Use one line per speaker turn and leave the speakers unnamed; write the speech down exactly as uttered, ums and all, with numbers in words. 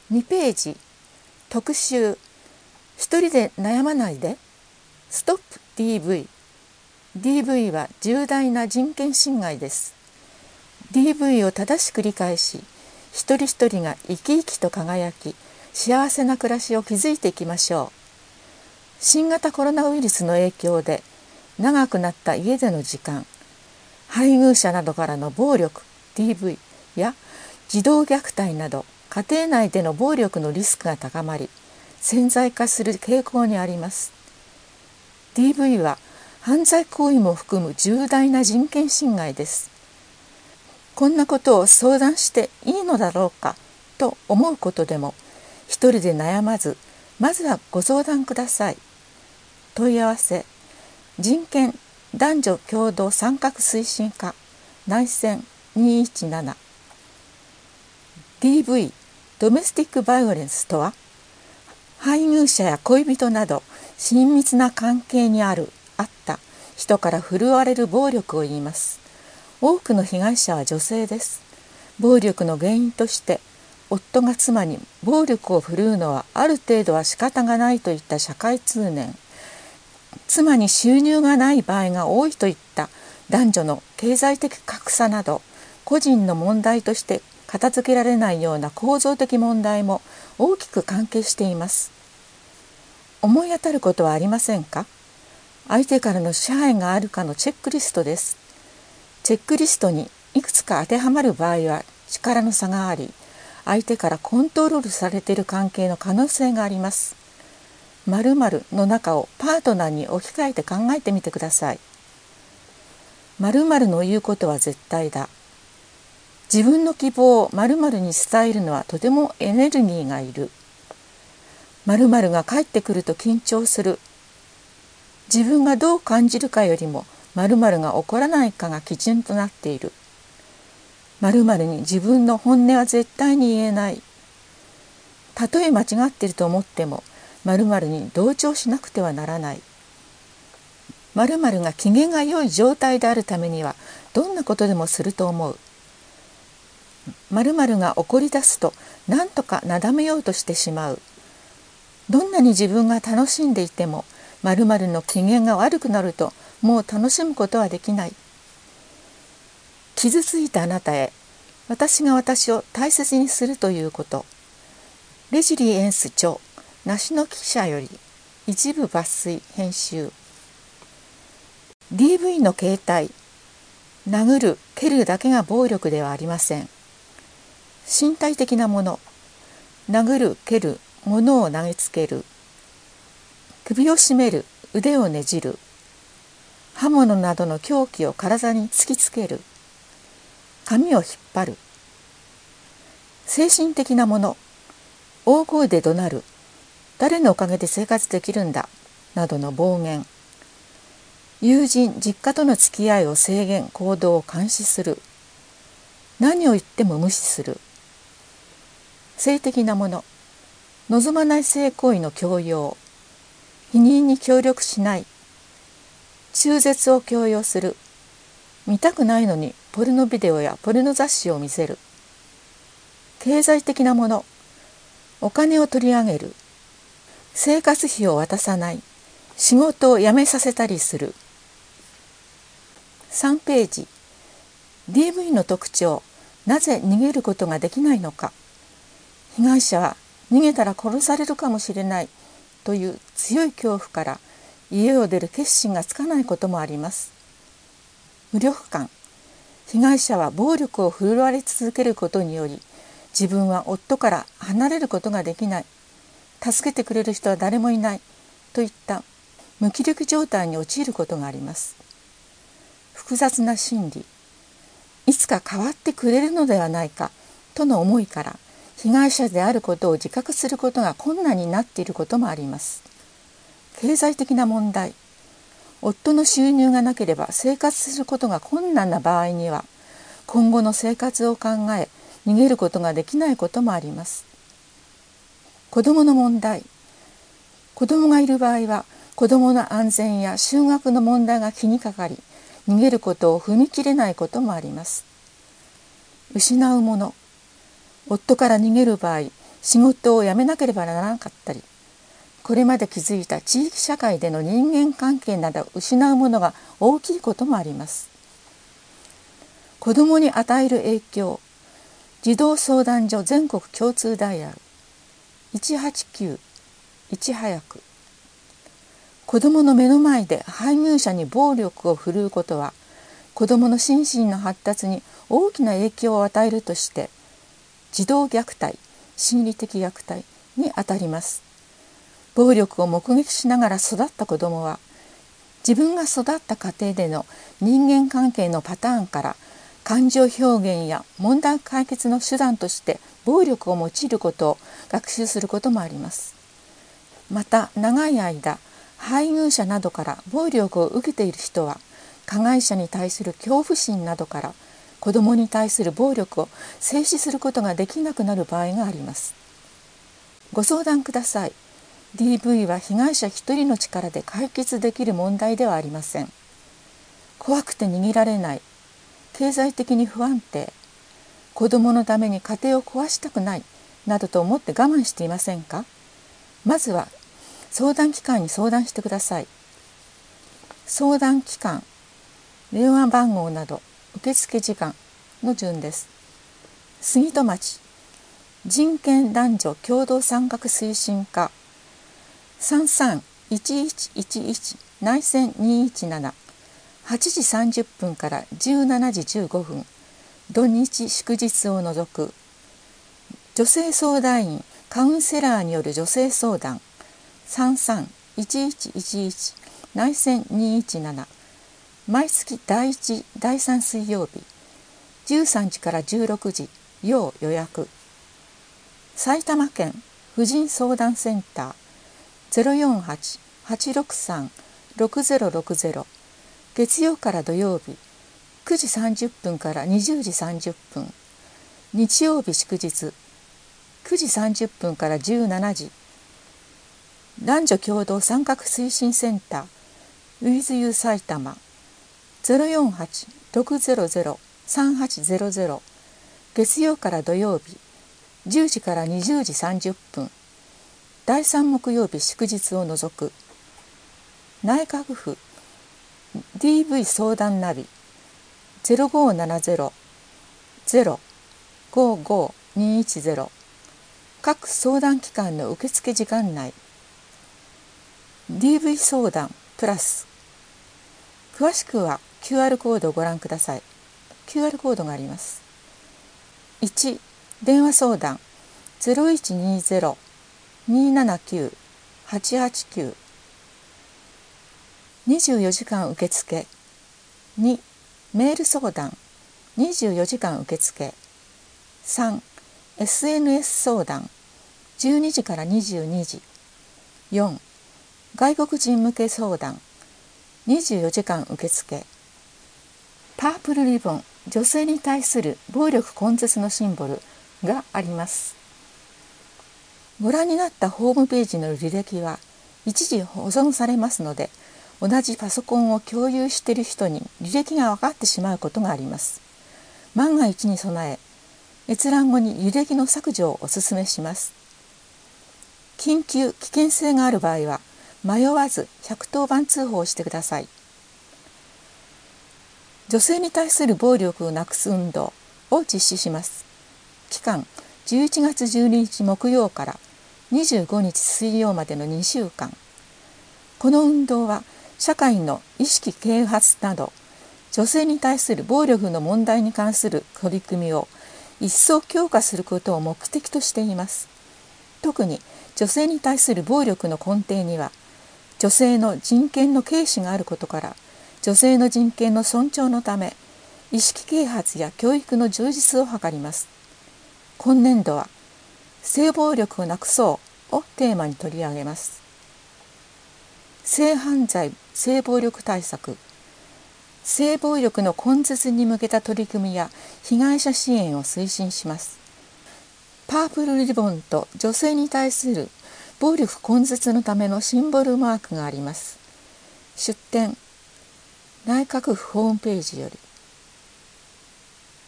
にページ特集一人で悩まないでストップ ディーブイ ディーブイ は重大な人権侵害です。 ディーブイ を正しく理解し一人一人が生き生きと輝き幸せな暮らしを築いていきましょう。新型コロナウイルスの影響で長くなった家での時間、配偶者などからの暴力 ディーブイ や児童虐待など家庭内での暴力のリスクが高まり潜在化する傾向にあります。 ディーブイ は犯罪行為も含む重大な人権侵害です。こんなことを相談していいのだろうかと思うことでも一人で悩まずまずはご相談ください。問い合わせ人権男女共同参画推進課内線にいちなな。 ディーブイ ドメスティックバイオレンスとは配偶者や恋人など親密な関係にあるあった人から振るわれる暴力を言います。多くの被害者は女性です。暴力の原因として夫が妻に暴力を振るうのはある程度は仕方がないといった社会通念、妻に収入がない場合が多いといった男女の経済的格差など個人の問題として片付けられないような構造的問題も大きく関係しています。思い当たることはありませんか？相手からの支配があるかのチェックリストです。チェックリストにいくつか当てはまる場合は力の差があり、相手からコントロールされている関係の可能性があります。〇〇の中をパートナーに置き換えて考えてみてください。〇〇の言うことは絶対だ。自分の希望を〇〇に伝えるのはとてもエネルギーがいる。〇〇が帰ってくると緊張する。自分がどう感じるかよりも〇〇が起こらないかが基準となっている。〇〇に自分の本音は絶対に言えない。たとえ間違っていると思っても〇〇に同調しなくてはならない。〇〇が機嫌が良い状態であるためにはどんなことでもすると思う。〇〇が怒り出すと何とかなだめようとしてしまう。どんなに自分が楽しんでいても〇〇の機嫌が悪くなるともう楽しむことはできない。傷ついたあなたへ私が私を大切にするということ。レジリエンス著梨の記者より一部抜粋編集。 ディーブイ の形態、殴る蹴るだけが暴力ではありません。身体的なもの、殴る蹴る、物を投げつける、首を絞める、腕をねじる、刃物などの凶器を体に突きつける、髪を引っ張る。精神的なもの、大声で怒鳴る、誰のおかげで生活できるんだなどの暴言。友人、実家との付き合いを制限、行動を監視する。何を言っても無視する。性的なもの、望まない性行為の強要、否認に協力しない、中絶を強要する、見たくないのにポルノビデオやポルノ雑誌を見せる。経済的なもの、お金を取り上げる、生活費を渡さない、仕事を辞めさせたりする。さんページ、ディーブイ の特徴、なぜ逃げることができないのか。被害者は逃げたら殺されるかもしれないという強い恐怖から家を出る決心がつかないこともあります。無力感、被害者は暴力を振るわれ続けることにより自分は夫から離れることができない、助けてくれる人は誰もいないといった無気力状態に陥ることがあります。複雑な心理、いつか変わってくれるのではないかとの思いから被害者であることを自覚することが困難になっていることもあります。経済的な問題、夫の収入がなければ生活することが困難な場合には今後の生活を考え逃げることができないこともあります。子どもの問題、子どもがいる場合は子どもの安全や就学の問題が気にかかり逃げることを踏み切れないこともあります。失うもの、夫から逃げる場合、 仕事を辞めなければならなかったり、これまで築いた地域社会での人間関係などを失うものが大きいこともあります。子どもに与える影響。児童相談所全国共通ダイヤルいちはちきゅういち早く。子どもの目の前で配偶者に暴力を振るうことは、子どもの心身の発達に大きな影響を与えるとして、児童虐待、心理的虐待にあたります。暴力を目撃しながら育った子どもは、自分が育った家庭での人間関係のパターンから感情表現や問題解決の手段として暴力を用いることを学習することもあります。また、長い間配偶者などから暴力を受けている人は、加害者に対する恐怖心などから子どもに対する暴力を制止することができなくなる場合があります。ご相談ください。 ディーブイ は被害者一人の力で解決できる問題ではありません。怖くて逃げられない、経済的に不安定、子どものために家庭を壊したくないなどと思って我慢していませんか？まずは相談機関に相談してください。相談機関、電話番号など受付時間の順です。杉戸町人権男女共同参画推進課さんさんいちいちいちいち内線にいちななはちじさんじゅっぷんからじゅうしちじじゅうごふん、土日祝日を除く。女性相談員カウンセラーによる女性相談さんさんいちいちいちいち内線にいちなな、毎月だいいち、だいさん水曜日じゅうさんじからじゅうろくじ要予約。埼玉県婦人相談センター ゼロよんはち はちろくさん ろくゼロろくゼロ、月曜から土曜日くじさんじゅっぷんからにじゅうじさんじゅっぷん、日曜日祝日くじさんじゅっぷんからじゅうしちじ。男女共同参画推進センターウィズユー埼玉 ゼロよんはち ろくゼロゼロ さんはちゼロゼロ、月曜から土曜日じゅうじからにじゅうじさんじゅっぷん、だいさん木曜日祝日を除く。内閣府 ディーブイ 相談ナビ ゼロごななゼロ ゼロ ごごにいちゼロ、各相談機関の受付時間内。 ディーブイ 相談プラス。詳しくは キューアール コードをご覧ください。 キューアール コードがあります。いち、電話相談 ゼロいちにゼロ にーななきゅう はちはちきゅう、にじゅうよじかん受付。に、メール相談にじゅうよじかん受付。さん、エスエヌエス 相談じゅうにじからにじゅうにじ。よん、外国人向け相談にじゅうよじかん受付。パープルリボン、女性に対する暴力根絶のシンボルがあります。ご覧になったホームページの履歴は一時保存されますので、同じパソコンを共有している人に履歴が分かってしまうことがあります。万が一に備え、閲覧後に履歴の削除をお勧めします。緊急危険性がある場合は迷わずひゃくとおばん通報してください。女性に対する暴力をなくす運動を実施します。期間じゅういちがつじゅうににち木曜からにじゅうごにち水曜までのにしゅうかん。この運動は社会の意識啓発など女性に対する暴力の問題に関する取り組みを一層強化することを目的としています。特に女性に対する暴力の根底には女性の人権の軽視があることから、女性の人権の尊重のため意識啓発や教育の充実を図ります。今年度は性暴力をなくそうをテーマに取り上げます。性犯罪・性暴力対策、性暴力の根絶に向けた取り組みや被害者支援を推進します。パープルリボンと女性に対する暴力根絶のためのシンボルマークがあります。出典内閣府ホームページより。